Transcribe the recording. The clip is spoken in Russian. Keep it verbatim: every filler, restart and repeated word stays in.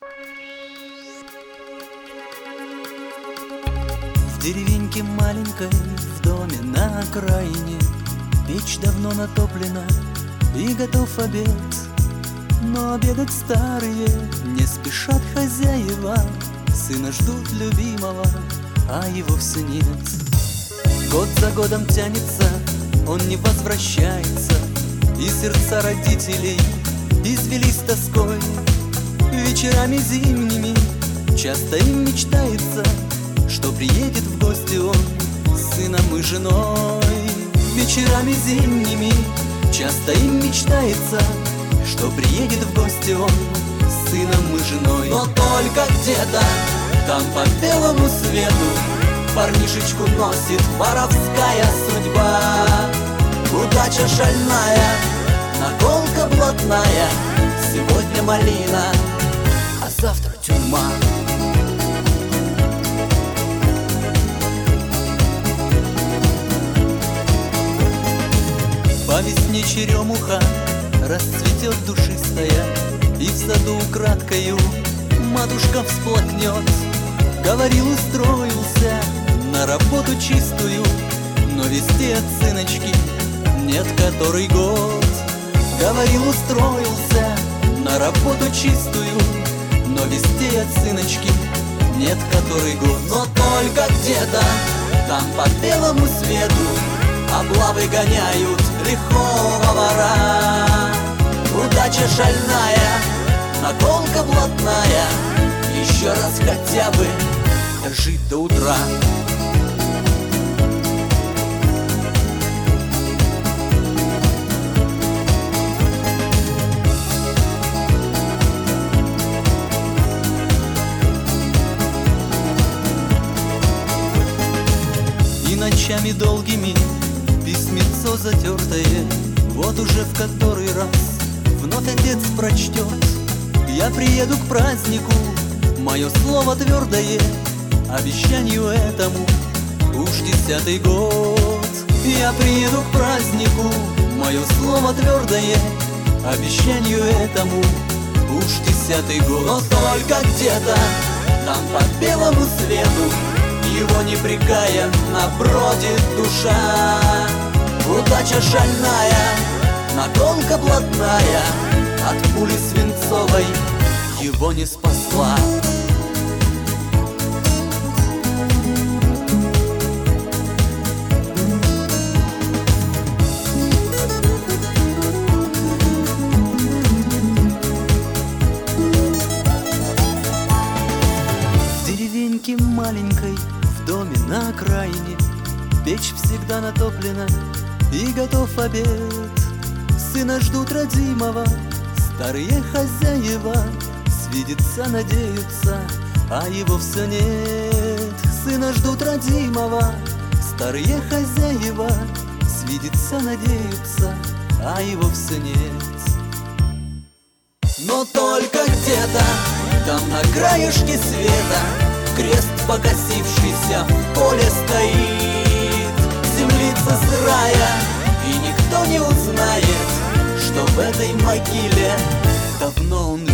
В деревеньке маленькой, в доме на окраине, печь давно натоплена и готов обед. Но обедать старые не спешат хозяева, сына ждут любимого, а его все нет. Год за годом тянется, он не возвращается, и сердца родителей извелись тоской. Вечерами зимними часто им мечтается, что приедет в гости он с сыном и женой. Вечерами зимними часто им мечтается, что приедет в гости он с сыном и женой. Но только где-то там по белому свету парнишечку носит воровская судьба. Удача шальная, наколка блатная, сегодня малина, а завтра тюрьма. По весне черемуха расцветет душистая, и в саду украдкою матушка всплакнет. Говорил, устроился на работу чистую, но вести от сыночки нет который год. Говорил, устроился на работу чистую, но вести от сыночки нет который год. Но только где-то там по белому свету облавы гоняют лихого вора. Удача шальная, наколка блатная, еще раз хотя бы дожить до утра. И ночами долгими письмецо затертое, вот уже в который раз вновь отец прочтет: я приеду к празднику, мое слово твердое, обещанию этому уж десятый год. Я приеду к празднику, мое слово твердое, обещанию этому уж десятый год. Но только где-то там по белому свету его непрекаянно бродит душа. Удача шальная, наколка блатная, от пули свинцовой его не спасла. В деревеньке маленькой, в доме на окраине, печь всегда натоплена и готов обед. Сына ждут родимого старые хозяева, свидеться надеются, а его все нет. Сына ждут родимого старые хозяева, свидеться надеются, а его все нет. Но только где-то там на краешке света крест покосившийся в поле стоит. Землица сырая, и никто не узнает, что в этой могиле давно он